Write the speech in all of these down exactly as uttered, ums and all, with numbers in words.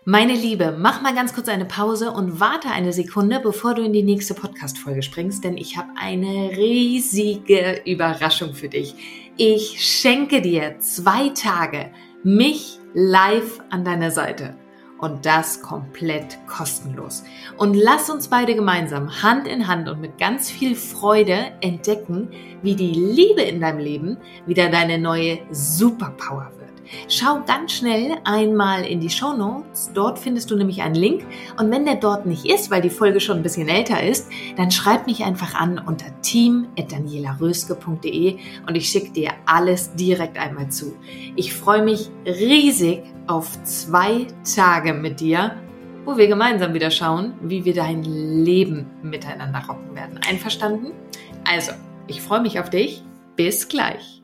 Meine Liebe, mach mal ganz kurz eine Pause und warte eine Sekunde, bevor du in die nächste Podcast-Folge springst, denn ich habe eine riesige Überraschung für dich. Ich schenke dir zwei Tage mich live an deiner Seite und das komplett kostenlos. Und lass uns beide gemeinsam Hand in Hand und mit ganz viel Freude entdecken, wie die Liebe in deinem Leben wieder deine neue Superpower wird. Schau ganz schnell einmal in die Shownotes, dort findest du nämlich einen Link und wenn der dort nicht ist, weil die Folge schon ein bisschen älter ist, dann schreib mich einfach an unter team at daniela röske punkt de und ich schicke dir alles direkt einmal zu. Ich freue mich riesig auf zwei Tage mit dir, wo wir gemeinsam wieder schauen, wie wir dein Leben miteinander rocken werden. Einverstanden? Also, ich freue mich auf dich. Bis gleich.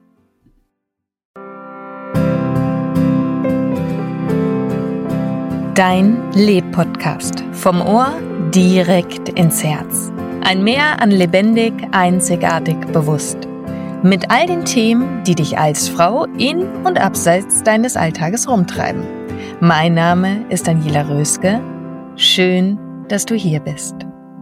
Dein Leb-Podcast. Vom Ohr direkt ins Herz. Ein Meer an lebendig, einzigartig, bewusst. Mit all den Themen, die dich als Frau in und abseits deines Alltages rumtreiben. Mein Name ist Daniela Röske. Schön, dass du hier bist.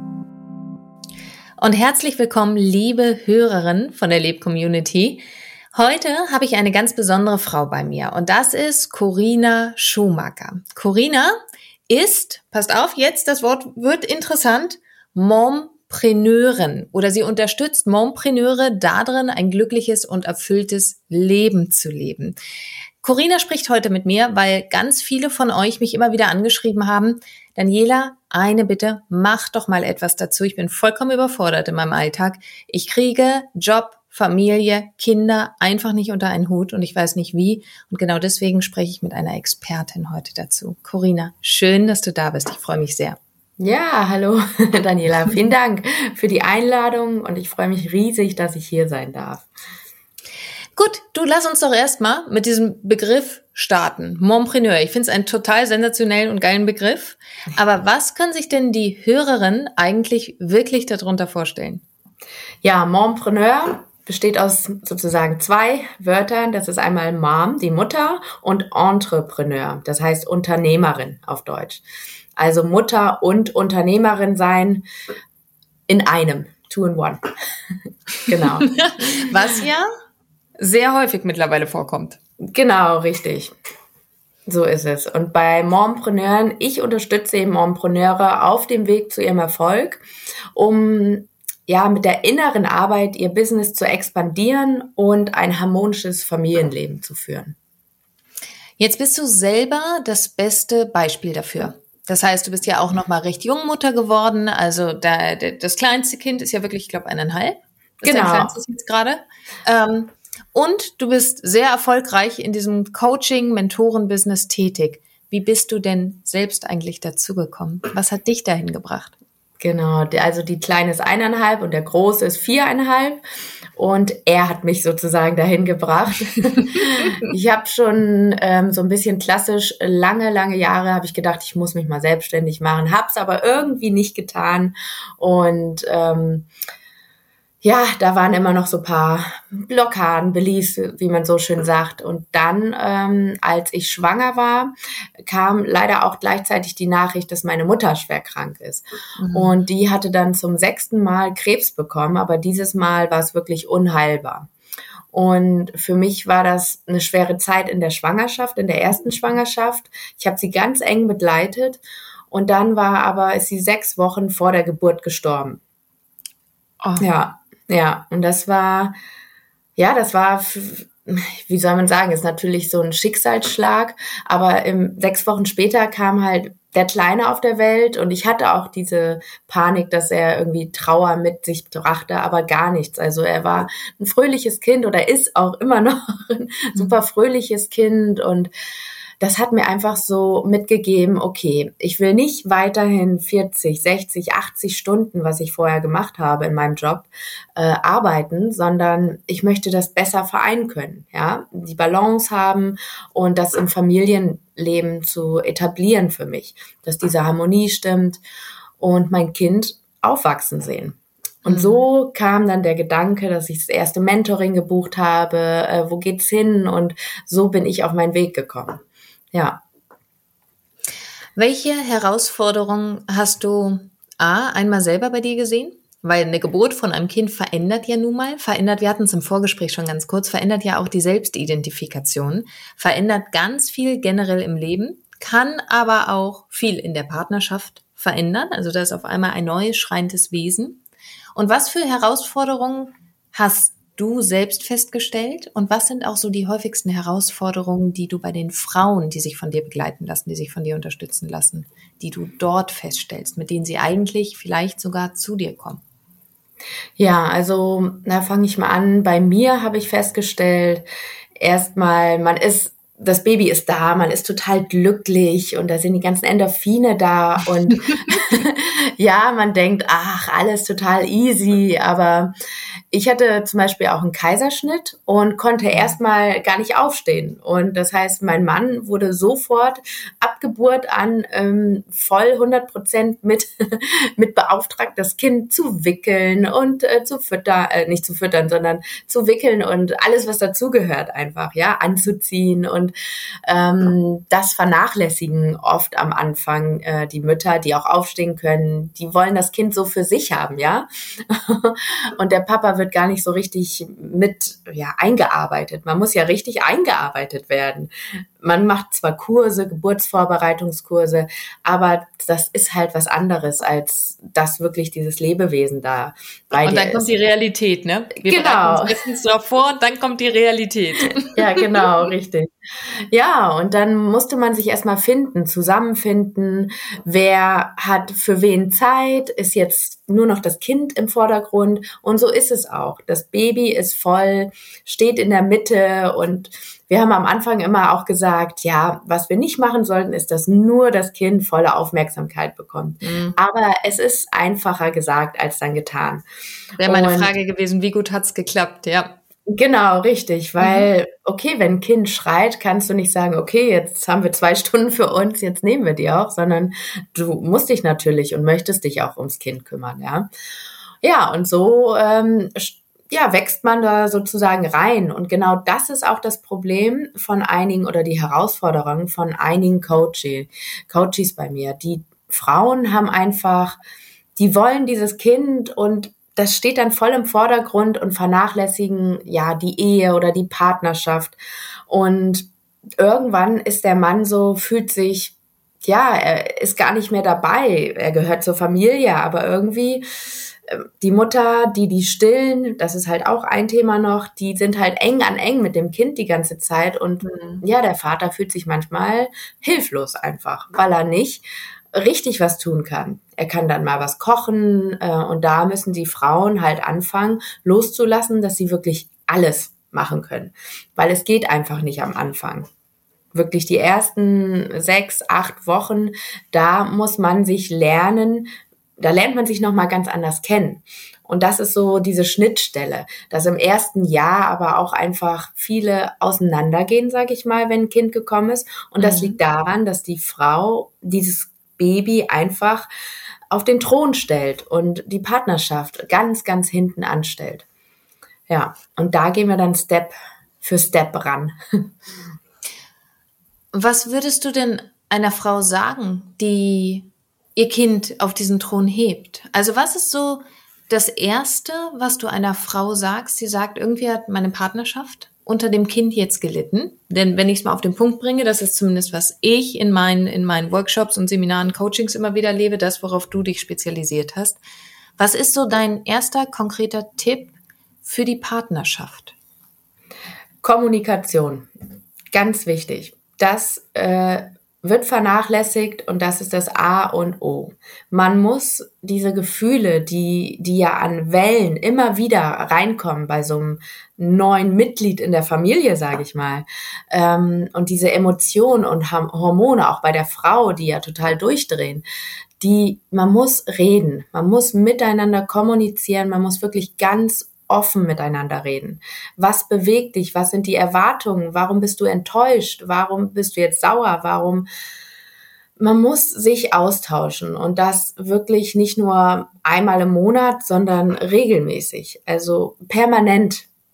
Und herzlich willkommen, liebe Hörerin von der Leb-Community. Heute habe ich eine ganz besondere Frau bei mir und das ist Corinna Schumacher. Corinna ist, passt auf, jetzt das Wort wird interessant, Mompreneurin oder sie unterstützt Mompreneure darin, ein glückliches und erfülltes Leben zu leben. Corinna spricht heute mit mir, weil ganz viele von euch mich immer wieder angeschrieben haben, Daniela, eine Bitte, mach doch mal etwas dazu. Ich bin vollkommen überfordert in meinem Alltag. Ich kriege Job, Familie, Kinder einfach nicht unter einen Hut und ich weiß nicht wie. Und genau deswegen spreche ich mit einer Expertin heute dazu. Corinna, schön, dass du da bist. Ich freue mich sehr. Ja, hallo Daniela. Vielen Dank für die Einladung und ich freue mich riesig, dass ich hier sein darf. Gut, du lass uns doch erstmal mit diesem Begriff starten. Mompreneur. Ich finde es einen total sensationellen und geilen Begriff. Aber was können sich denn die Hörerinnen eigentlich wirklich darunter vorstellen? Ja, Mompreneur besteht aus sozusagen zwei Wörtern. Das ist einmal Mom, die Mutter, und Entrepreneur, das heißt Unternehmerin auf Deutsch. Also Mutter und Unternehmerin sein in einem, two in one. Genau. Was ja sehr häufig mittlerweile vorkommt. Genau, richtig. So ist es. Und bei Mompreneuren, ich unterstütze eben Mompreneure auf dem Weg zu ihrem Erfolg, um ja, mit der inneren Arbeit ihr Business zu expandieren und ein harmonisches Familienleben zu führen. Jetzt bist du selber das beste Beispiel dafür. Das heißt, du bist ja auch noch mal recht jung Mutter geworden. Also da, das kleinste Kind ist ja wirklich, ich glaube, eineinhalb. Ist genau. Dein kleinstes jetzt gerade. Ähm, und du bist sehr erfolgreich in diesem Coaching-Mentoren-Business tätig. Wie bist du denn selbst eigentlich dazu gekommen? Was hat dich dahin gebracht? Genau, also die Kleine ist eineinhalb und der Große ist viereinhalb und er hat mich sozusagen dahin gebracht. Ich habe schon ähm, so ein bisschen klassisch lange, lange Jahre habe ich gedacht, ich muss mich mal selbstständig machen, hab's aber irgendwie nicht getan und ähm, ja, da waren immer noch so ein paar Blockaden, Beliefs, wie man so schön sagt. Und dann, ähm, als ich schwanger war, kam leider auch gleichzeitig die Nachricht, dass meine Mutter schwer krank ist. Mhm. Und die hatte dann zum sechsten Mal Krebs bekommen, aber dieses Mal war es wirklich unheilbar. Und für mich war das eine schwere Zeit in der Schwangerschaft, in der ersten Schwangerschaft. Ich habe sie ganz eng begleitet und dann war aber, ist sie sechs Wochen vor der Geburt gestorben. Oh. Ja. Ja, und das war, ja, das war, wie soll man sagen, ist natürlich so ein Schicksalsschlag, aber im, sechs Wochen später kam halt der Kleine auf der Welt und ich hatte auch diese Panik, dass er irgendwie Trauer mit sich brachte, aber gar nichts. Also er war ein fröhliches Kind oder ist auch immer noch ein super fröhliches Kind und das hat mir einfach so mitgegeben, okay, ich will nicht weiterhin vierzig, sechzig, achtzig Stunden, was ich vorher gemacht habe in meinem Job, äh, arbeiten, sondern ich möchte das besser vereinen können, ja, die Balance haben und das im Familienleben zu etablieren für mich, dass diese Harmonie stimmt und mein Kind aufwachsen sehen. Und so kam dann der Gedanke, dass ich das erste Mentoring gebucht habe, äh, wo geht's hin? Und so bin ich auf meinen Weg gekommen. Ja. Welche Herausforderungen hast du A, einmal selber bei dir gesehen? Weil eine Geburt von einem Kind verändert ja nun mal, verändert, wir hatten es im Vorgespräch schon ganz kurz, verändert ja auch die Selbstidentifikation, verändert ganz viel generell im Leben, kann aber auch viel in der Partnerschaft verändern. Also da ist auf einmal ein neues, schreiendes Wesen. Und was für Herausforderungen hast du selbst festgestellt? Und was sind auch so die häufigsten Herausforderungen, die du bei den Frauen, die sich von dir begleiten lassen, die sich von dir unterstützen lassen, die du dort feststellst, mit denen sie eigentlich vielleicht sogar zu dir kommen? Ja, also da fange ich mal an. Bei mir habe ich festgestellt, erstmal, man ist, das Baby ist da, man ist total glücklich und da sind die ganzen Endorphine da und ja, man denkt, ach, alles total easy, aber ich hatte zum Beispiel auch einen Kaiserschnitt und konnte erstmal gar nicht aufstehen. Und das heißt, mein Mann wurde sofort ab Geburt an ähm, voll hundert Prozent mit, mit beauftragt, das Kind zu wickeln und äh, zu füttern, äh, nicht zu füttern, sondern zu wickeln und alles, was dazugehört einfach, ja, anzuziehen. Und ähm, das vernachlässigen oft am Anfang äh, die Mütter, die auch aufstehen können. Die wollen das Kind so für sich haben, ja. Und der Papa wird gar nicht so richtig mit ja eingearbeitet. Man muss ja richtig eingearbeitet werden. Man macht zwar Kurse, Geburtsvorbereitungskurse, aber das ist halt was anderes, als dass wirklich dieses Lebewesen da bei dir ist. Und dann kommt die Realität, ne? Wir genau. bereiten uns meistens darauf vor und dann kommt die Realität. Ja, genau, richtig. Ja, und dann musste man sich erstmal finden, zusammenfinden, wer hat für wen Zeit, ist jetzt nur noch das Kind im Vordergrund und so ist es auch. Das Baby ist voll, steht in der Mitte und wir haben am Anfang immer auch gesagt, ja, was wir nicht machen sollten, ist, dass nur das Kind volle Aufmerksamkeit bekommt. Mhm. Aber es ist einfacher gesagt als dann getan. Wäre meine und Frage gewesen, wie gut hat's geklappt, ja. Genau, richtig, weil, okay, wenn ein Kind schreit, kannst du nicht sagen, okay, jetzt haben wir zwei Stunden für uns, jetzt nehmen wir die auch, sondern du musst dich natürlich und möchtest dich auch ums Kind kümmern, ja. Ja, und so, ähm, ja, wächst man da sozusagen rein. Und genau das ist auch das Problem von einigen oder die Herausforderung von einigen Coaches, Coaches bei mir. Die Frauen haben einfach, die wollen dieses Kind und das steht dann voll im Vordergrund und vernachlässigen ja die Ehe oder die Partnerschaft. Und irgendwann ist der Mann so, fühlt sich, ja, er ist gar nicht mehr dabei. Er gehört zur Familie, aber irgendwie die Mutter, die die stillen, das ist halt auch ein Thema noch, die sind halt eng an eng mit dem Kind die ganze Zeit. Und mhm. ja, der Vater fühlt sich manchmal hilflos einfach, weil er nicht richtig was tun kann. Er kann dann mal was kochen äh, und da müssen die Frauen halt anfangen, loszulassen, dass sie wirklich alles machen können. Weil es geht einfach nicht am Anfang. Wirklich die ersten sechs, acht Wochen, da muss man sich lernen, da lernt man sich nochmal ganz anders kennen. Und das ist so diese Schnittstelle, dass im ersten Jahr aber auch einfach viele auseinandergehen, sage ich mal, wenn ein Kind gekommen ist. Und das mhm. liegt daran, dass die Frau dieses Baby einfach auf den Thron stellt und die Partnerschaft ganz, ganz hinten anstellt. Ja, und da gehen wir dann Step für Step ran. Was würdest du denn einer Frau sagen, die ihr Kind auf diesen Thron hebt? Also was ist so das Erste, was du einer Frau sagst? Sie sagt, irgendwie hat meine Partnerschaft unter dem Kind jetzt gelitten. Denn wenn ich es mal auf den Punkt bringe, das ist zumindest, was ich in meinen, in meinen Workshops und Seminaren, Coachings immer wieder lebe, das, worauf du dich spezialisiert hast. Was ist so dein erster konkreter Tipp für die Partnerschaft? Kommunikation. Ganz wichtig. Das äh, wird vernachlässigt und das ist das A und O. Man muss diese Gefühle, die, die ja an Wellen immer wieder reinkommen bei so einem neuen Mitglied in der Familie, sage ich mal, ähm, und diese Emotionen und Hormone auch bei der Frau, die ja total durchdrehen, die, man muss reden, man muss miteinander kommunizieren, man muss wirklich ganz offen miteinander reden. Was bewegt dich? Was sind die Erwartungen? Warum bist du enttäuscht? Warum bist du jetzt sauer? Warum? Man muss sich austauschen und das wirklich nicht nur einmal im Monat, sondern regelmäßig, also permanent.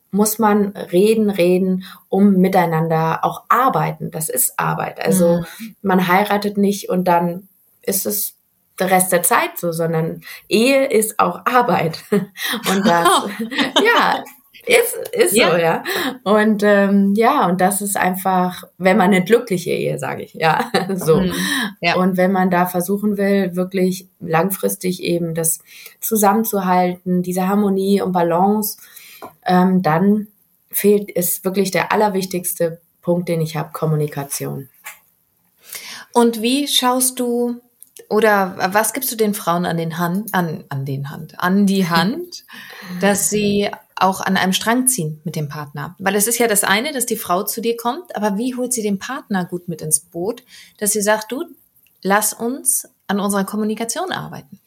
muss man reden, reden, um miteinander auch arbeiten. Das ist Arbeit. Also mhm. man heiratet nicht und dann ist es der Rest der Zeit so, sondern Ehe ist auch Arbeit. Und das, ja, ist, ist ja. so, ja. Und ähm, ja, und das ist einfach, wenn man eine glückliche Ehe, sage ich, ja, so. Mhm. Ja. Und wenn man da versuchen will, wirklich langfristig eben das zusammenzuhalten, diese Harmonie und Balance, ähm, dann fehlt, ist wirklich der allerwichtigste Punkt, den ich habe, Kommunikation. Und wie schaust du oder was gibst du den Frauen an den Hand, an, an den Hand, an die Hand, dass sie auch an einem Strang ziehen mit dem Partner? Weil es ist ja das eine, dass die Frau zu dir kommt, aber wie holt sie den Partner gut mit ins Boot, dass sie sagt, du, lass uns an unserer Kommunikation arbeiten?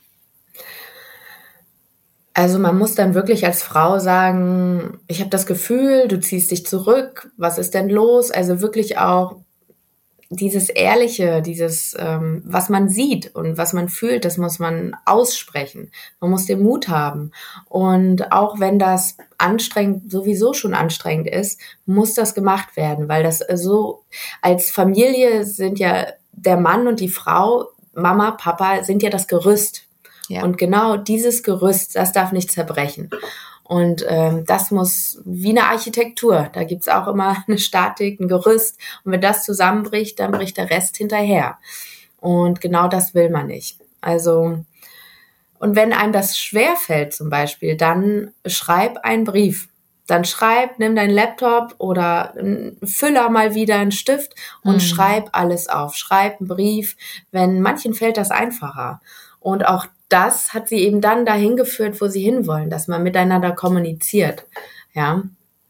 Also man muss dann wirklich als Frau sagen, ich habe das Gefühl, du ziehst dich zurück, was ist denn los? Also wirklich auch dieses Ehrliche, dieses, ähm, was man sieht und was man fühlt, das muss man aussprechen. Man muss den Mut haben. Und auch wenn das anstrengend, sowieso schon anstrengend ist, muss das gemacht werden, weil das so, als Familie sind ja der Mann und die Frau, Mama, Papa, sind ja das Gerüst. Ja. Und genau dieses Gerüst, das darf nicht zerbrechen. Und ähm, das muss, wie eine Architektur, da gibt's auch immer eine Statik, ein Gerüst. Und wenn das zusammenbricht, dann bricht der Rest hinterher. Und genau das will man nicht. Also, und wenn einem das schwerfällt zum Beispiel, dann schreib einen Brief. Dann schreib, nimm deinen Laptop oder einen Füller mal wieder, einen Stift und mhm. schreib alles auf. Schreib einen Brief. Wenn manchen fällt das einfacher. Und auch das hat sie eben dann dahin geführt, wo sie hinwollen, dass man miteinander kommuniziert. Ja,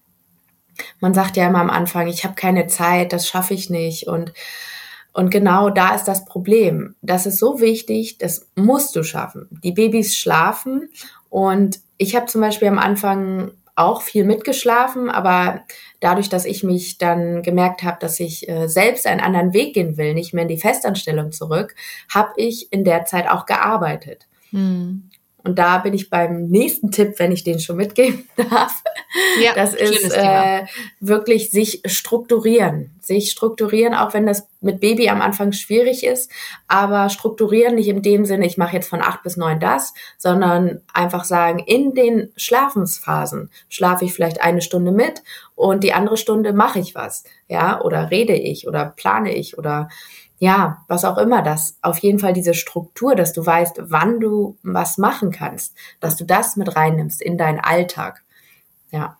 man sagt ja immer am Anfang, ich habe keine Zeit, das schaffe ich nicht. Und und genau da ist das Problem. Das ist so wichtig, das musst du schaffen. Die Babys schlafen und ich habe zum Beispiel am Anfang auch viel mitgeschlafen, aber dadurch, dass ich mich dann gemerkt habe, dass ich äh, selbst einen anderen Weg gehen will, nicht mehr in die Festanstellung zurück, habe ich in der Zeit auch gearbeitet. Hm. Und da bin ich beim nächsten Tipp, wenn ich den schon mitgeben darf. Ja, das ist äh, wirklich sich strukturieren. Sich strukturieren, auch wenn das mit Baby am Anfang schwierig ist. Aber strukturieren nicht in dem Sinne, ich mache jetzt von acht bis neun das, sondern einfach sagen, in den Schlafensphasen schlafe ich vielleicht eine Stunde mit und die andere Stunde mache ich was. Ja, oder rede ich oder plane ich oder ja, was auch immer das, auf jeden Fall diese Struktur, dass du weißt, wann du was machen kannst, dass du das mit reinnimmst in deinen Alltag. Ja.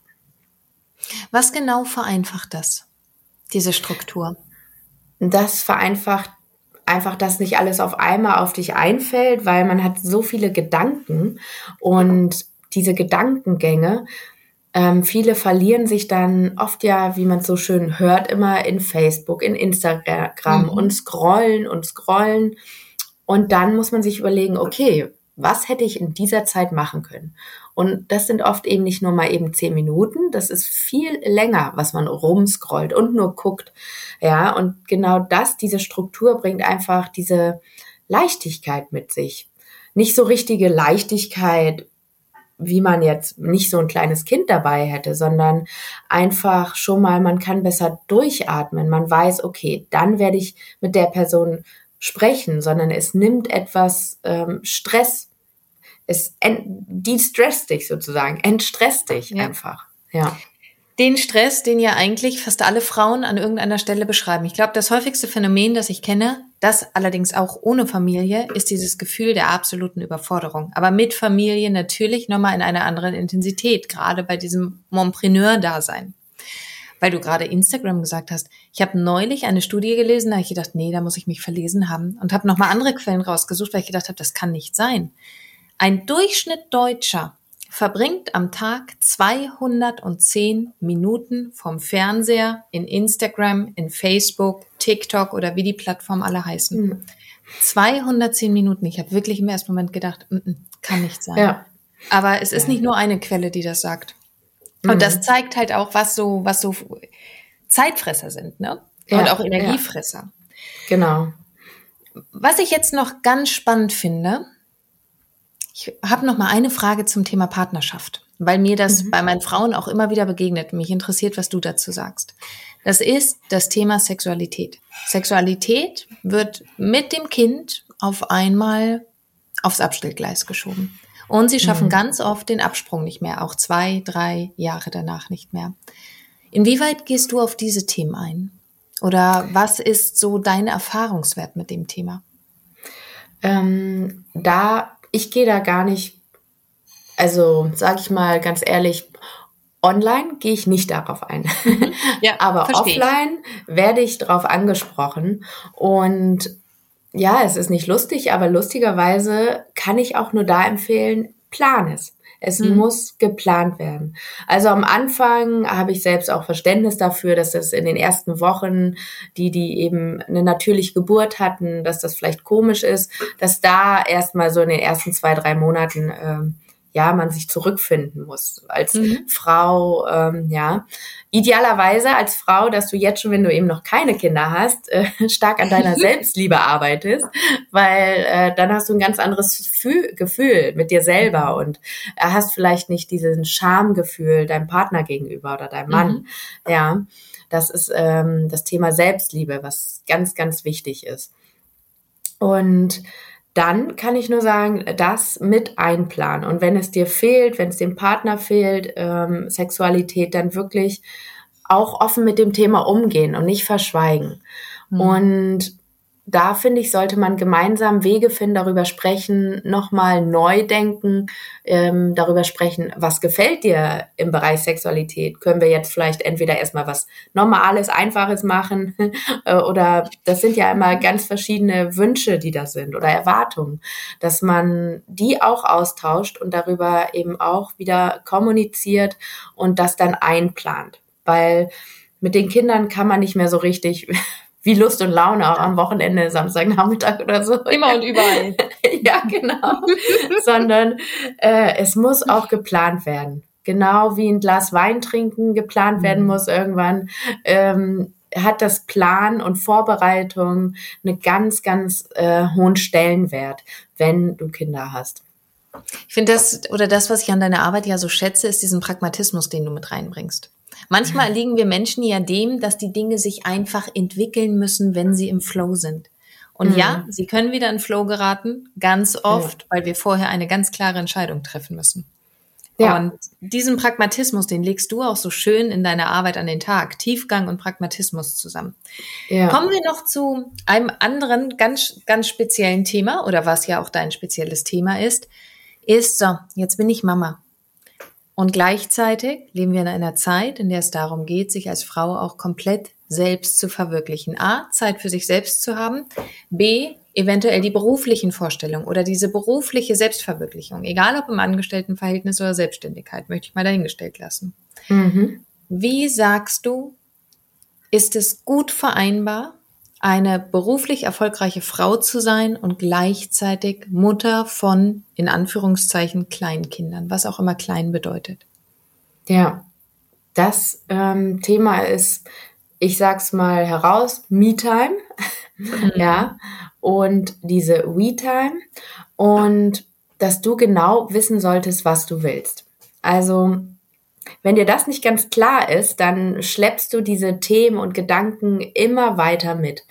Was genau vereinfacht das, diese Struktur? Das vereinfacht einfach, dass nicht alles auf einmal auf dich einfällt, weil man hat so viele Gedanken und diese Gedankengänge, Ähm, viele verlieren sich dann oft ja, wie man so schön hört, immer in Facebook, in Instagram mhm. und scrollen und scrollen. Und dann muss man sich überlegen, okay, was hätte ich in dieser Zeit machen können? Und das sind oft eben nicht nur mal eben zehn Minuten, das ist viel länger, was man rumscrollt und nur guckt. Ja, und genau das, diese Struktur bringt einfach diese Leichtigkeit mit sich. Nicht so richtige Leichtigkeit, wie man jetzt nicht so ein kleines Kind dabei hätte, sondern einfach schon mal, man kann besser durchatmen. Man weiß, okay, dann werde ich mit der Person sprechen, sondern es nimmt etwas ähm, Stress. Es ent- de-stresst dich sozusagen, entstresst dich ja. einfach. Ja. Den Stress, den ja eigentlich fast alle Frauen an irgendeiner Stelle beschreiben. Ich glaube, das häufigste Phänomen, das ich kenne, das allerdings auch ohne Familie, ist dieses Gefühl der absoluten Überforderung. Aber mit Familie natürlich nochmal in einer anderen Intensität, gerade bei diesem Mompreneur-Dasein. Weil du gerade Instagram gesagt hast. Ich habe neulich eine Studie gelesen, da habe ich gedacht, nee, da muss ich mich verlesen haben. Und habe nochmal andere Quellen rausgesucht, weil ich gedacht habe, das kann nicht sein. Ein Durchschnitt Deutscher verbringt am Tag zweihundertzehn Minuten vom Fernseher in Instagram, in Facebook, TikTok oder wie die Plattformen alle heißen. Mhm. zweihundertzehn Minuten. Ich habe wirklich im ersten Moment gedacht, m-m, kann nicht sein. Ja. Aber es ist nicht nur eine Quelle, die das sagt. Und mhm. das zeigt halt auch, was so, was so Zeitfresser sind, ne? Und ja, auch Energiefresser. Ja. Genau. Was ich jetzt noch ganz spannend finde, ich habe noch mal eine Frage zum Thema Partnerschaft. weil mir das Mhm. bei meinen Frauen auch immer wieder begegnet. Mich interessiert, was du dazu sagst. Das ist das Thema Sexualität. Sexualität wird mit dem Kind auf einmal aufs Abstellgleis geschoben. Und sie schaffen Mhm. ganz oft den Absprung nicht mehr, auch zwei, drei Jahre danach nicht mehr. Inwieweit gehst du auf diese Themen ein? Oder was ist so dein Erfahrungswert mit dem Thema? Ähm, da, ich gehe da gar nicht, also sage ich mal ganz ehrlich, online gehe ich nicht darauf ein. Ja, Aber versteh ich. offline werde ich darauf angesprochen. Und ja, es ist nicht lustig, aber lustigerweise kann ich auch nur da empfehlen, plan es. Es Mhm. muss geplant werden. Also am Anfang habe ich selbst auch Verständnis dafür, dass das in den ersten Wochen, die, die eben eine natürliche Geburt hatten, dass das vielleicht komisch ist, dass da erstmal so in den ersten zwei, drei Monaten, ähm, ja, man sich zurückfinden muss als Mhm. Frau, ähm, ja. Idealerweise als Frau, dass du jetzt schon, wenn du eben noch keine Kinder hast, äh, stark an deiner Selbstliebe arbeitest, weil äh, dann hast du ein ganz anderes Gefühl, Gefühl mit dir selber und äh, hast vielleicht nicht diesen Schamgefühl deinem Partner gegenüber oder deinem Mann. Mhm. Ja, das ist ähm, das Thema Selbstliebe, was ganz, ganz wichtig ist. Und dann kann ich nur sagen, das mit einplanen. Und wenn es dir fehlt, wenn es dem Partner fehlt, ähm, Sexualität, dann wirklich auch offen mit dem Thema umgehen und nicht verschweigen. Mhm. Und da, finde ich, sollte man gemeinsam Wege finden, darüber sprechen, nochmal neu denken, ähm, darüber sprechen, was gefällt dir im Bereich Sexualität? Können wir jetzt vielleicht entweder erstmal was Normales, Einfaches machen oder das sind ja immer ganz verschiedene Wünsche, die da sind oder Erwartungen, dass man die auch austauscht und darüber eben auch wieder kommuniziert und das dann einplant. Weil mit den Kindern kann man nicht mehr so richtig wie Lust und Laune auch am Wochenende, Samstagnachmittag oder so. Immer und überall. Ja, genau. Sondern äh, es muss auch geplant werden. Genau wie ein Glas Wein trinken geplant Mhm. werden muss irgendwann, ähm, hat das Plan und Vorbereitung einen ganz, ganz äh, hohen Stellenwert, wenn du Kinder hast. Ich finde das, oder das, was ich an deiner Arbeit ja so schätze, ist diesen Pragmatismus, den du mit reinbringst. Manchmal erliegen wir Menschen ja dem, dass die Dinge sich einfach entwickeln müssen, wenn sie im Flow sind. Und Mhm. ja, sie können wieder in Flow geraten, ganz oft, Ja. weil wir vorher eine ganz klare Entscheidung treffen müssen. Ja. Und diesen Pragmatismus, den legst du auch so schön in deiner Arbeit an den Tag. Tiefgang und Pragmatismus zusammen. Ja. Kommen wir noch zu einem anderen ganz, ganz speziellen Thema, oder was ja auch dein spezielles Thema ist, ist so, jetzt bin ich Mama. Und gleichzeitig leben wir in einer Zeit, in der es darum geht, sich als Frau auch komplett selbst zu verwirklichen. A, Zeit für sich selbst zu haben. B, eventuell die beruflichen Vorstellungen oder diese berufliche Selbstverwirklichung. Egal ob im Angestelltenverhältnis oder Selbstständigkeit, möchte ich mal dahingestellt lassen. Mhm. Wie sagst du, ist es gut vereinbar, eine beruflich erfolgreiche Frau zu sein und gleichzeitig Mutter von, in Anführungszeichen, Kleinkindern, was auch immer klein bedeutet? Ja, das ähm, Thema ist, ich sag's mal heraus, Me-Time, Mhm. ja, und diese We-Time und dass du genau wissen solltest, was du willst. Also, wenn dir das nicht ganz klar ist, dann schleppst du diese Themen und Gedanken immer weiter mit.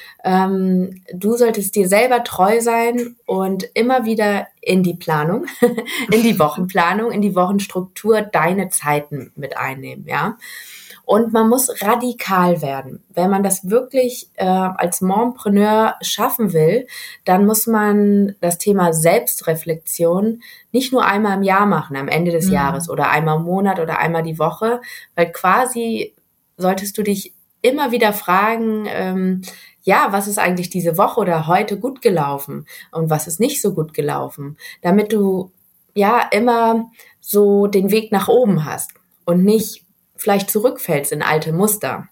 Ähm, du solltest dir selber treu sein und immer wieder in die Planung, in die Wochenplanung, in die Wochenstruktur deine Zeiten mit einnehmen, ja. Und man muss radikal werden. Wenn man das wirklich äh, als Mompreneur schaffen will, dann muss man das Thema Selbstreflexion nicht nur einmal im Jahr machen, am Ende des Mhm. Jahres oder einmal im Monat oder einmal die Woche, weil quasi solltest du dich immer wieder fragen, ähm, ja, was ist eigentlich diese Woche oder heute gut gelaufen und was ist nicht so gut gelaufen, damit du ja immer so den Weg nach oben hast und nicht vielleicht zurückfällst in alte Muster.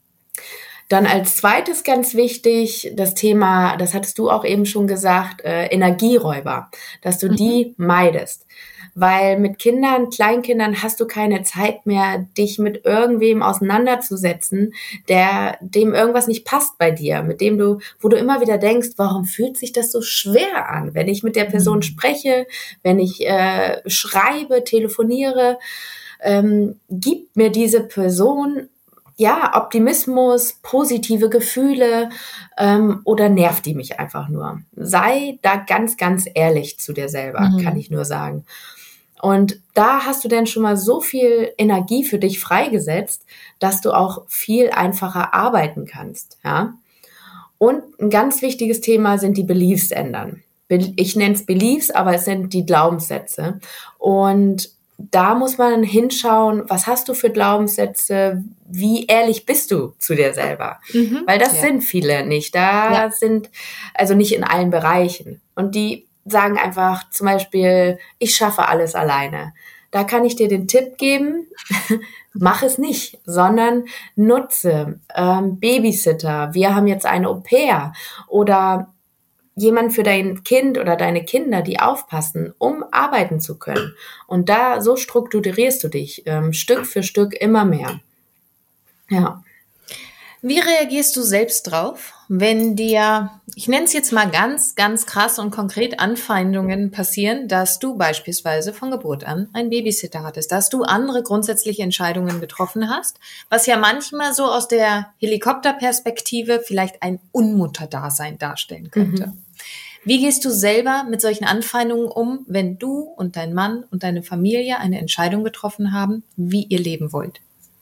Dann als zweites ganz wichtig das Thema, das hattest du auch eben schon gesagt, äh, Energieräuber, dass du Mhm. die meidest. weil mit Kindern, Kleinkindern hast du keine Zeit mehr, dich mit irgendwem auseinanderzusetzen, der dem irgendwas nicht passt bei dir, mit dem du, wo du immer wieder denkst, warum fühlt sich das so schwer an, wenn ich mit der Person mhm. spreche, wenn ich äh, schreibe, telefoniere, ähm, gibt mir diese Person ja, Optimismus, positive Gefühle ähm, oder nervt die mich einfach nur? Sei da ganz, ganz ehrlich zu dir selber, mhm. kann ich nur sagen. Und da hast du dann schon mal so viel Energie für dich freigesetzt, dass du auch viel einfacher arbeiten kannst. Ja? Und ein ganz wichtiges Thema sind die Beliefs ändern. Ich nenne es Beliefs, aber es sind die Glaubenssätze. Und da muss man hinschauen, was hast du für Glaubenssätze, wie ehrlich bist du zu dir selber? Mhm, Weil das ja. sind viele nicht. Da ja. sind, also nicht in allen Bereichen. Und die sagen einfach zum Beispiel, ich schaffe alles alleine. Da kann ich dir den Tipp geben, mach es nicht, sondern nutze ähm, Babysitter. Wir haben jetzt eine Au-pair oder jemand für dein Kind oder deine Kinder, die aufpassen, um arbeiten zu können. Und da, so strukturierst du dich, ähm, Stück für Stück immer mehr. Ja. Wie reagierst du selbst drauf, wenn dir, ich nenne es jetzt mal ganz, ganz krass und konkret, Anfeindungen passieren, dass du beispielsweise von Geburt an einen Babysitter hattest, dass du andere grundsätzliche Entscheidungen getroffen hast, was ja manchmal so aus der Helikopterperspektive vielleicht ein Unmutterdasein darstellen könnte. Mhm. Wie gehst du selber mit solchen Anfeindungen um, wenn du und dein Mann und deine Familie eine Entscheidung getroffen haben, wie ihr leben wollt?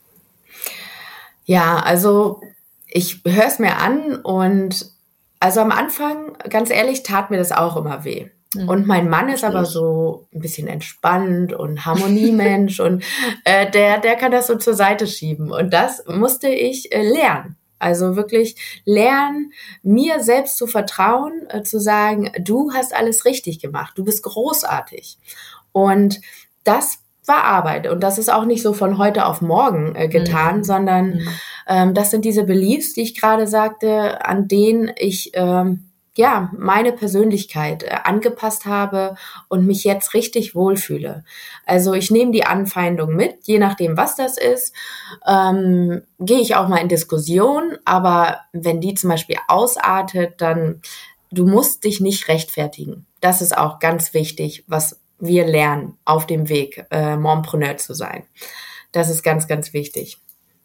Ja, also ich höre es mir an und also am Anfang, ganz ehrlich, tat mir das auch immer weh. Mhm. Und mein Mann ist aber so ein bisschen entspannt und Harmoniemensch und äh, der, der kann das so zur Seite schieben. Und das musste ich äh, lernen. Also wirklich lernen, mir selbst zu vertrauen, äh, zu sagen, du hast alles richtig gemacht, du bist großartig. Und das war Arbeit. Und das ist auch nicht so von heute auf morgen äh, getan, mhm. sondern mhm. ähm, das sind diese Beliefs, die ich gerade sagte, an denen ich ähm, ja meine Persönlichkeit äh, angepasst habe und mich jetzt richtig wohlfühle. Also ich nehme die Anfeindung mit, je nachdem, was das ist, ähm, gehe ich auch mal in Diskussion, aber wenn die zum Beispiel ausartet, dann du musst dich nicht rechtfertigen. Das ist auch ganz wichtig, was wir lernen auf dem Weg, äh, Mompreneur zu sein. Das ist ganz, ganz wichtig.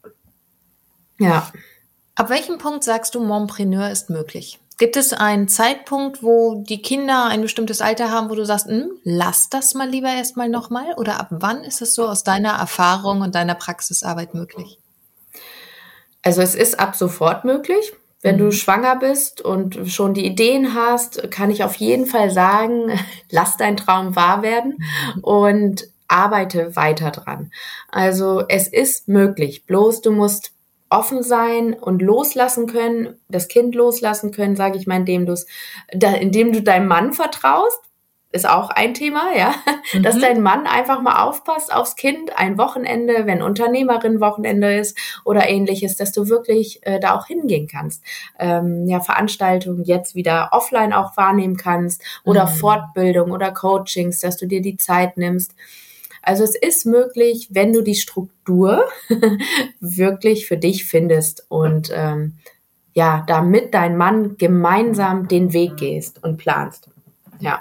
Ja. Ab welchem Punkt sagst du, Mompreneur ist möglich? Gibt es einen Zeitpunkt, wo die Kinder ein bestimmtes Alter haben, wo du sagst, lass das mal lieber erstmal nochmal? Oder ab wann ist es so aus deiner Erfahrung und deiner Praxisarbeit möglich? Also es ist ab sofort möglich. Wenn mhm. du schwanger bist und schon die Ideen hast, kann ich auf jeden Fall sagen, lass dein Traum wahr werden und arbeite weiter dran. Also es ist möglich, bloß du musst offen sein und loslassen können, das Kind loslassen können, sage ich mal, indem, du's, da, indem du deinem Mann vertraust. Ist auch ein Thema, ja, mhm. dass dein Mann einfach mal aufpasst aufs Kind, ein Wochenende, wenn Unternehmerin-Wochenende ist oder ähnliches, dass du wirklich äh, da auch hingehen kannst. Ähm, ja, Veranstaltungen jetzt wieder offline auch wahrnehmen kannst oder mhm. Fortbildung oder Coachings, dass du dir die Zeit nimmst. Also es ist möglich, wenn du die Struktur wirklich für dich findest und ähm, ja, da mit deinem Mann gemeinsam den Weg gehst und planst. Ja.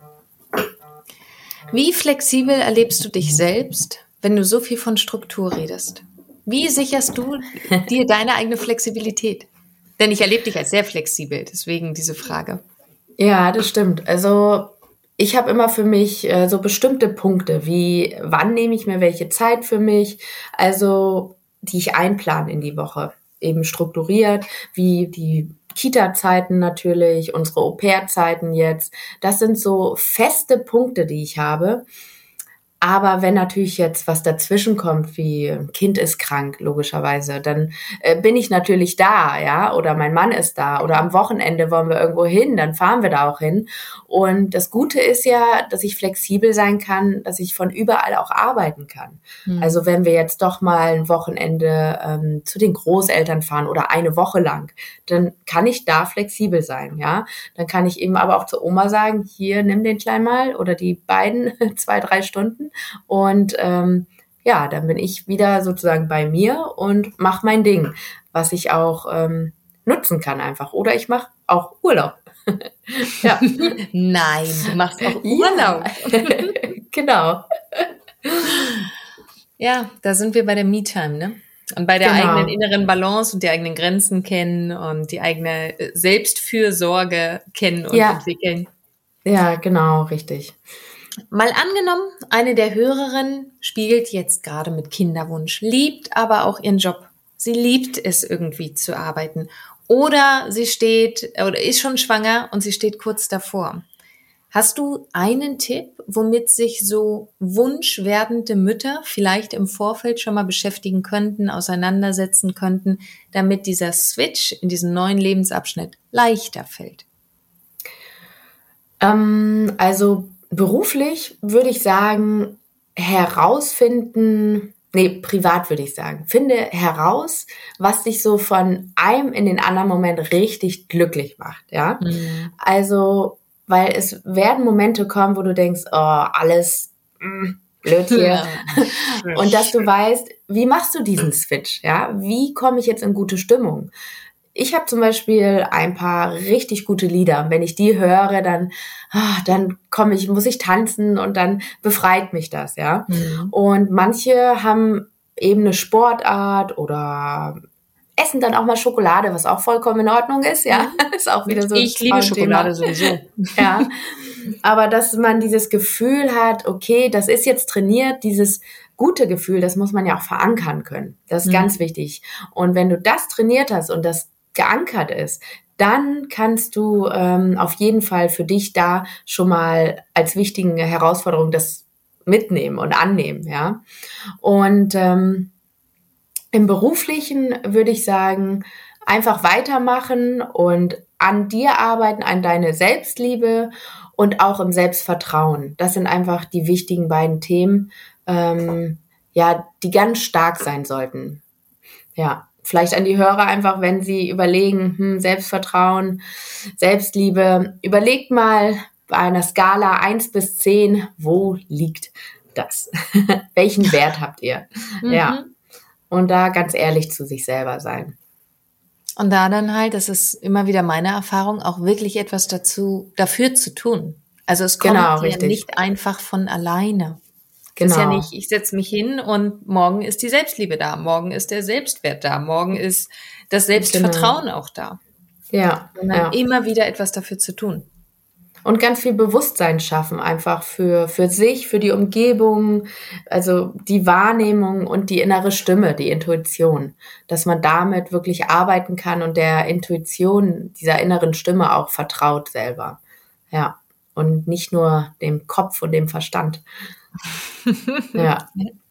Wie flexibel erlebst du dich selbst, wenn du so viel von Struktur redest? Wie sicherst du dir deine eigene Flexibilität? Denn ich erlebe dich als sehr flexibel, deswegen diese Frage. Ja, das stimmt. Also ich habe immer für mich äh, so bestimmte Punkte, wie wann nehme ich mir welche Zeit für mich, also die ich einplane in die Woche, eben strukturiert, wie die Kita-Zeiten natürlich, unsere Au-pair-Zeiten jetzt. Das sind so feste Punkte, die ich habe. Aber wenn natürlich jetzt was dazwischen kommt, wie ein Kind ist krank, logischerweise, dann äh, bin ich natürlich da, ja, oder mein Mann ist da, oder am Wochenende wollen wir irgendwo hin, dann fahren wir da auch hin. Und das Gute ist ja, dass ich flexibel sein kann, dass ich von überall auch arbeiten kann. Mhm. Also wenn wir jetzt doch mal ein Wochenende ähm, zu den Großeltern fahren oder eine Woche lang, dann kann ich da flexibel sein, ja. Dann kann ich eben aber auch zur Oma sagen, hier, nimm den Kleinen mal oder die beiden zwei, drei Stunden. Und ähm, ja, dann bin ich wieder sozusagen bei mir und mache mein Ding, was ich auch ähm, nutzen kann einfach. Oder ich mache auch Urlaub. Ja. Nein, du machst auch Urlaub. Ja. Genau. Ja, da sind wir bei der Me-Time, ne? Und bei der genau. eigenen inneren Balance und die eigenen Grenzen kennen und die eigene Selbstfürsorge kennen und ja. entwickeln. Ja, genau, richtig. Mal angenommen, eine der Hörerinnen spielt jetzt gerade mit Kinderwunsch, liebt aber auch ihren Job. Sie liebt es irgendwie zu arbeiten. Oder sie steht oder ist schon schwanger und sie steht kurz davor. Hast du einen Tipp, womit sich so wunschwerdende Mütter vielleicht im Vorfeld schon mal beschäftigen könnten, auseinandersetzen könnten, damit dieser Switch in diesen neuen Lebensabschnitt leichter fällt? Ähm, also beruflich würde ich sagen, herausfinden, nee, privat würde ich sagen, finde heraus, was dich so von einem in den anderen Moment richtig glücklich macht, ja. Mhm. Also, weil es werden Momente kommen, wo du denkst, oh, alles mh, blöd hier. Ja. Und dass du weißt, wie machst du diesen Switch, ja? Wie komme ich jetzt in gute Stimmung? Ich habe zum Beispiel ein paar richtig gute Lieder. Wenn ich die höre, dann, ah, dann komme ich, muss ich tanzen und dann befreit mich das, ja. Mhm. Und manche haben eben eine Sportart oder essen dann auch mal Schokolade, was auch vollkommen in Ordnung ist, ja. Ist auch wieder so. Ich liebe Schokolade sowieso. Ja. Aber dass man dieses Gefühl hat, okay, das ist jetzt trainiert, dieses gute Gefühl, das muss man ja auch verankern können. Das ist mhm. ganz wichtig. Und wenn du das trainiert hast und das geankert ist, dann kannst du ähm, auf jeden Fall für dich da schon mal als wichtige Herausforderung das mitnehmen und annehmen, ja. Und ähm, im Beruflichen würde ich sagen, einfach weitermachen und an dir arbeiten, an deine Selbstliebe und auch im Selbstvertrauen. Das sind einfach die wichtigen beiden Themen, ähm, ja, die ganz stark sein sollten. Ja. Vielleicht an die Hörer einfach, wenn sie überlegen, hm, Selbstvertrauen, Selbstliebe, überlegt mal bei einer Skala eins bis zehn, wo liegt das? Welchen Wert habt ihr? Mhm. Ja. Und da ganz ehrlich zu sich selber sein. Und da dann halt, das ist immer wieder meine Erfahrung, auch wirklich etwas dazu, dafür zu tun. Also es kommt genau, ja richtig. nicht einfach von alleine. Genau. Das ist ja nicht, ich setze mich hin und morgen ist die Selbstliebe da, morgen ist der Selbstwert da, morgen ist das Selbstvertrauen genau. auch da. Ja. Und dann ja. immer wieder etwas dafür zu tun. Und ganz viel Bewusstsein schaffen, einfach für, für sich, für die Umgebung, also die Wahrnehmung und die innere Stimme, die Intuition, dass man damit wirklich arbeiten kann und der Intuition, dieser inneren Stimme auch vertraut selber. Ja. Und nicht nur dem Kopf und dem Verstand. Ja.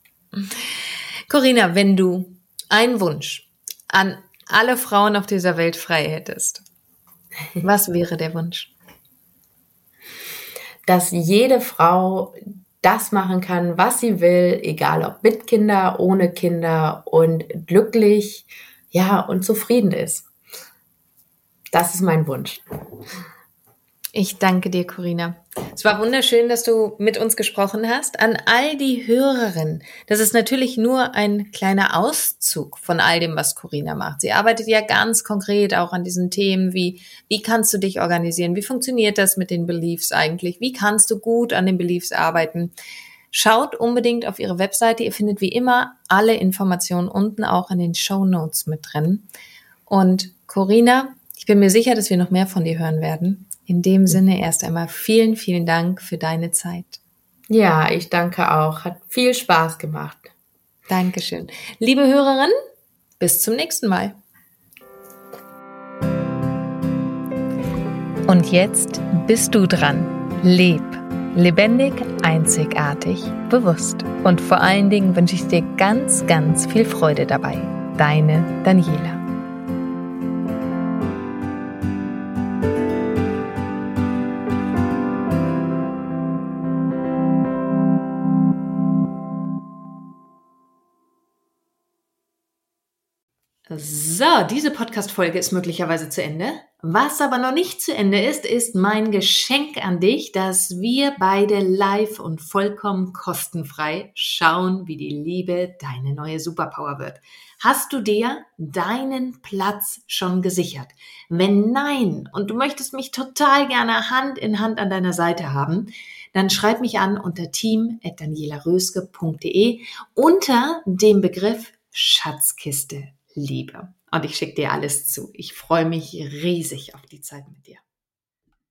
Corinna, wenn du einen Wunsch an alle Frauen auf dieser Welt frei hättest, was wäre der Wunsch? Dass jede Frau das machen kann, was sie will, egal ob mit Kinder, ohne Kinder und glücklich, ja, und zufrieden ist. Das ist mein Wunsch. Ich danke dir, Corinna. Es war wunderschön, dass du mit uns gesprochen hast. An all die Hörerinnen, das ist natürlich nur ein kleiner Auszug von all dem, was Corinna macht. Sie arbeitet ja ganz konkret auch an diesen Themen wie, wie kannst du dich organisieren? Wie funktioniert das mit den Beliefs eigentlich? Wie kannst du gut an den Beliefs arbeiten? Schaut unbedingt auf ihre Webseite. Ihr findet wie immer alle Informationen unten auch in den Shownotes mit drin. Und Corinna, ich bin mir sicher, dass wir noch mehr von dir hören werden. In dem Sinne erst einmal vielen, vielen Dank für deine Zeit. Ja, ich danke auch. Hat viel Spaß gemacht. Dankeschön. Liebe Hörerin, bis zum nächsten Mal. Und jetzt bist du dran. Leb. Lebendig, einzigartig, bewusst. Und vor allen Dingen wünsche ich dir ganz, ganz viel Freude dabei. Deine Daniela. So, diese Podcast-Folge ist möglicherweise zu Ende. Was aber noch nicht zu Ende ist, ist mein Geschenk an dich, dass wir beide live und vollkommen kostenfrei schauen, wie die Liebe deine neue Superpower wird. Hast du dir deinen Platz schon gesichert? Wenn nein und du möchtest mich total gerne Hand in Hand an deiner Seite haben, dann schreib mich an unter team at daniela röske punkt de unter dem Begriff Schatzkiste Liebe. Und ich schicke dir alles zu. Ich freue mich riesig auf die Zeit mit dir.